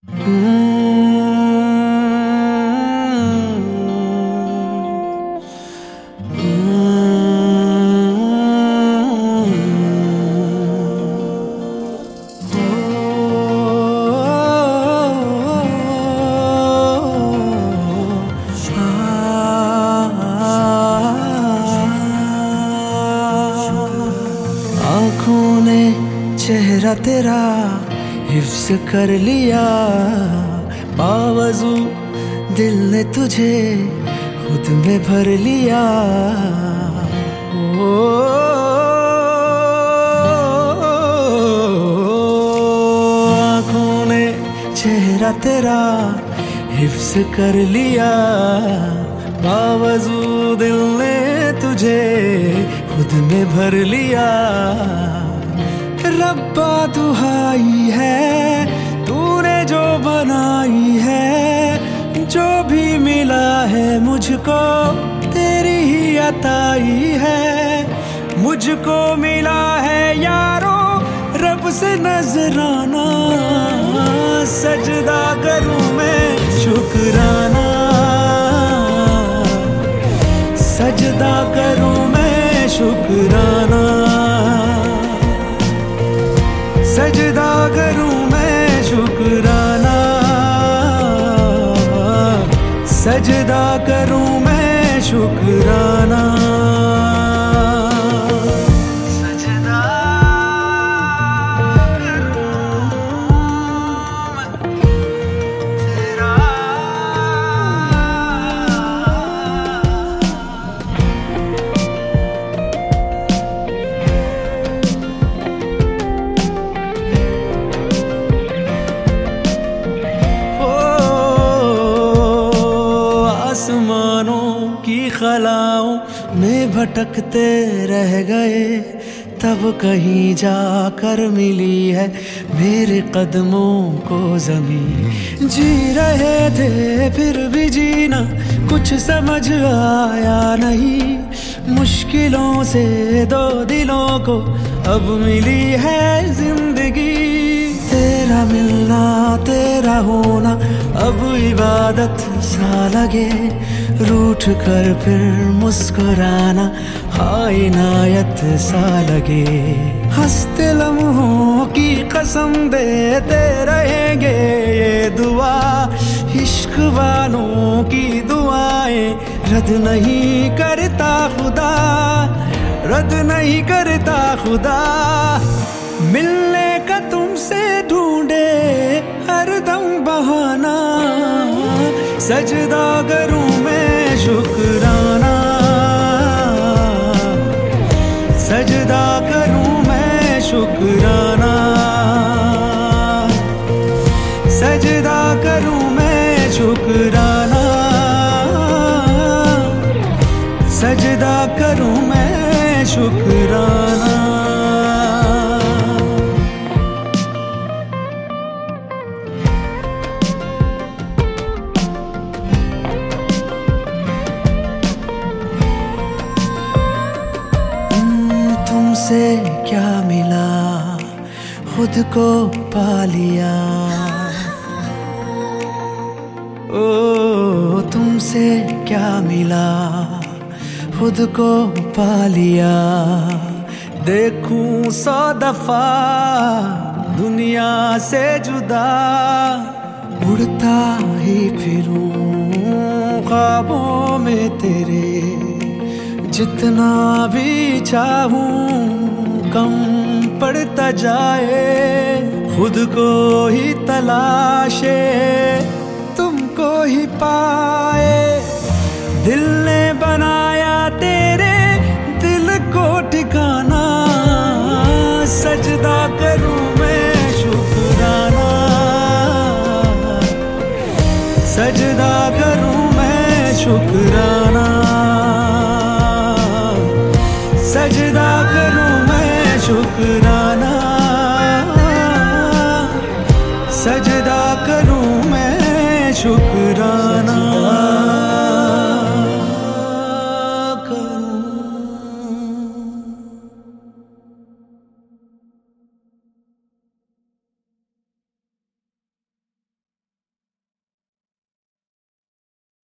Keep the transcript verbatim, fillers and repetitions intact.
आँखों ने चेहरा तेरा हिफ्स कर लिया, बावजू दिल ने तुझे खुद में भर लिया। ओ आँखों ने चेहरा तेरा हिफ्स कर लिया, बावजू दिल ने तुझे खुद में भर लिया। रब्बा दुहाई है तूने जो बनाई है, जो भी मिला है मुझको तेरी ही अताई है। मुझको मिला है यारो रब से नजराना, सजदा करूं मैं शुक्राना, सजदा करूं मैं शुक्राना, सजदा करूं मैं शुक्राना, सजदा करूं मैं शुक्राना। सजदा करूं मैं तेरा, आसमानों की खलाओं में भटकते रह गए, तब कहीं जाकर मिली है मेरे कदमों को ज़मीं। जी रहे थे फिर भी जीना कुछ समझ आया नहीं, मुश्किलों से दो दिलों को अब मिली है जिंदगी। तेरा मिलना तेरा होना अब इबादत सा लगे, रूठ कर फिर मुस्कुराना हाय इनायत सा लगे। हंसते लम्हों की कसम देते रहेंगे ये दुआ, इश्क वालों की दुआएं रद्द नहीं करता खुदा, रद्द नहीं करता खुदा। मिलने का तुमसे ढूंढे हरदम बहाना, सजदा करूं मैं शुक्राना, सजदा करूं मैं शुक्राना, सजदा करूं मैं शुक्राना, सजदा करूं मैं शुक्राना। तुमसे क्या मिला खुद को पा लिया, ओ तुमसे क्या मिला खुद को पा लिया। देखूं सौ दफा दुनिया से जुदा, उड़ता ही फिरूं ख्वाबों में तेरे, जितना भी चाहूं कम पड़ता जाए। खुद को ही तलाशे तुमको ही पाए, दिल ने बनाया तेरे दिल को ठिकाना, सजदा करूं मैं शुक्राना, सजदा करूं मैं शुक्राना, सजदा करूं मैं शुक्राना, सजदा करूं मैं शुक्राना।